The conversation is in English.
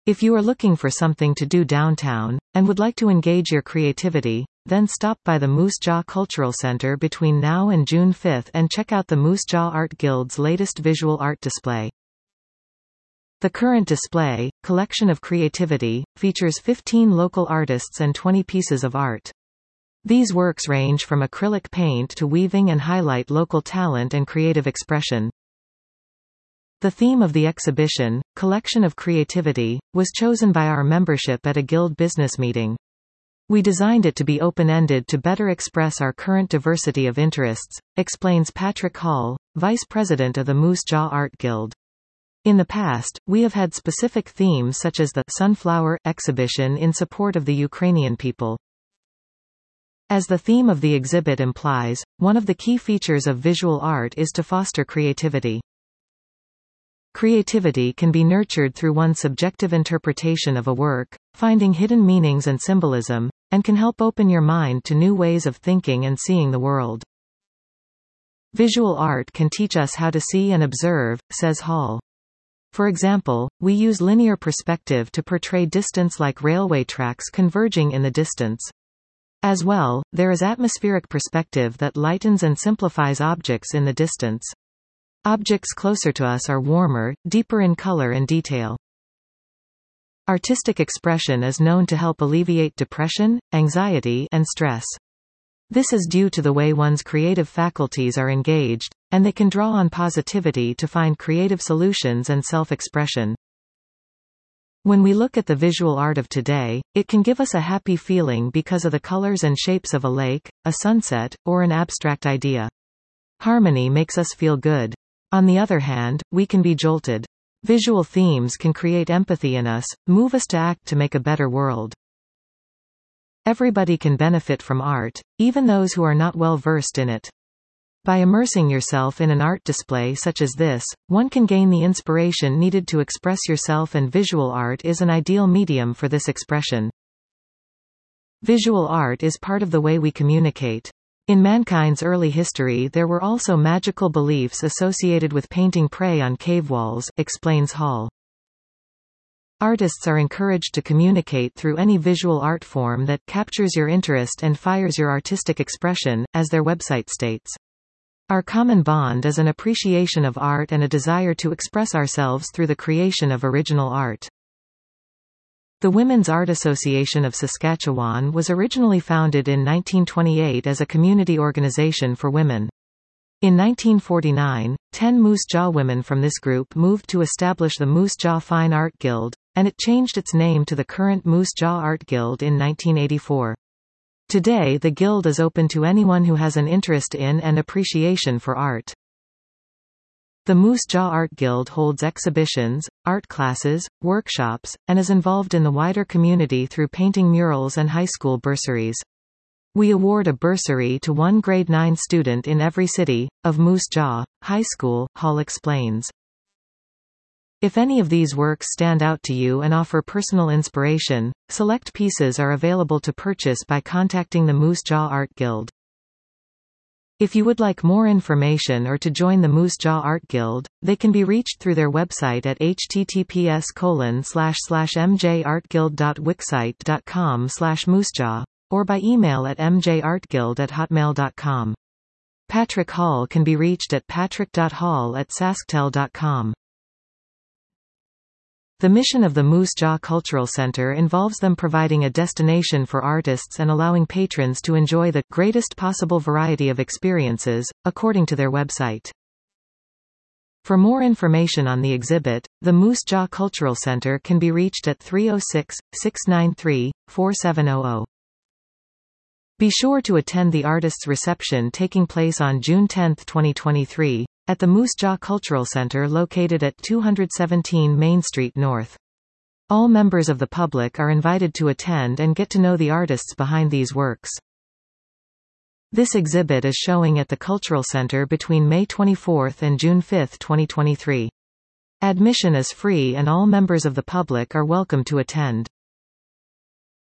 If you are looking for something to do downtown, and would like to engage your creativity, then stop by the Moose Jaw Cultural Center between now and June 5 and check out the Moose Jaw Art Guild's latest visual art display. The current display, Collection of Creativity, features 15 local artists and 20 pieces of art. These works range from acrylic paint to weaving and highlight local talent and creative expression. The theme of the exhibition, Collection of Creativity, was chosen by our membership at a guild business meeting. We designed it to be open-ended to better express our current diversity of interests, explains Patrick Hall, Vice President of the Moose Jaw Art Guild. In the past, we have had specific themes such as the Sunflower exhibition in support of the Ukrainian people. As the theme of the exhibit implies, one of the key features of visual art is to foster creativity. Creativity can be nurtured through one's subjective interpretation of a work, finding hidden meanings and symbolism, and can help open your mind to new ways of thinking and seeing the world. Visual art can teach us how to see and observe, says Hall. For example, we use linear perspective to portray distance like railway tracks converging in the distance. As well, there is atmospheric perspective that lightens and simplifies objects in the distance. Objects closer to us are warmer, deeper in color and detail. Artistic expression is known to help alleviate depression, anxiety, and stress. This is due to the way one's creative faculties are engaged, and they can draw on positivity to find creative solutions and self-expression. When we look at the visual art of today, it can give us a happy feeling because of the colors and shapes of a lake, a sunset, or an abstract idea. Harmony makes us feel good. On the other hand, we can be jolted. Visual themes can create empathy in us, move us to act to make a better world. Everybody can benefit from art, even those who are not well versed in it. By immersing yourself in an art display such as this, one can gain the inspiration needed to express yourself, and visual art is an ideal medium for this expression. Visual art is part of the way we communicate. In mankind's early history there were also magical beliefs associated with painting prey on cave walls, explains Hall. Artists are encouraged to communicate through any visual art form that captures your interest and fires your artistic expression, as their website states. Our common bond is an appreciation of art and a desire to express ourselves through the creation of original art. The Women's Art Association of Saskatchewan was originally founded in 1928 as a community organization for women. In 1949, 10 Moose Jaw women from this group moved to establish the Moose Jaw Fine Art Guild, and it changed its name to the current Moose Jaw Art Guild in 1984. Today the guild is open to anyone who has an interest in and appreciation for art. The Moose Jaw Art Guild holds exhibitions, art classes, workshops, and is involved in the wider community through painting murals and high school bursaries. We award a bursary to one grade 9 student in every city of Moose Jaw High School, Hall explains. If any of these works stand out to you and offer personal inspiration, select pieces are available to purchase by contacting the Moose Jaw Art Guild. If you would like more information or to join the Moose Jaw Art Guild, they can be reached through their website at https://mjartguild.wixsite.com/moosejaw, or by email at mjartguild@hotmail.com. Patrick Hall can be reached at patrick.hall@sasktel.com. The mission of the Moose Jaw Cultural Center involves them providing a destination for artists and allowing patrons to enjoy the greatest possible variety of experiences, according to their website. For more information on the exhibit, the Moose Jaw Cultural Center can be reached at 306-693-4700. Be sure to attend the artists' reception taking place on June 10, 2023. At the Moose Jaw Cultural Center located at 217 Main Street North. All members of the public are invited to attend and get to know the artists behind these works. This exhibit is showing at the Cultural Center between May 24 and June 5, 2023. Admission is free and all members of the public are welcome to attend.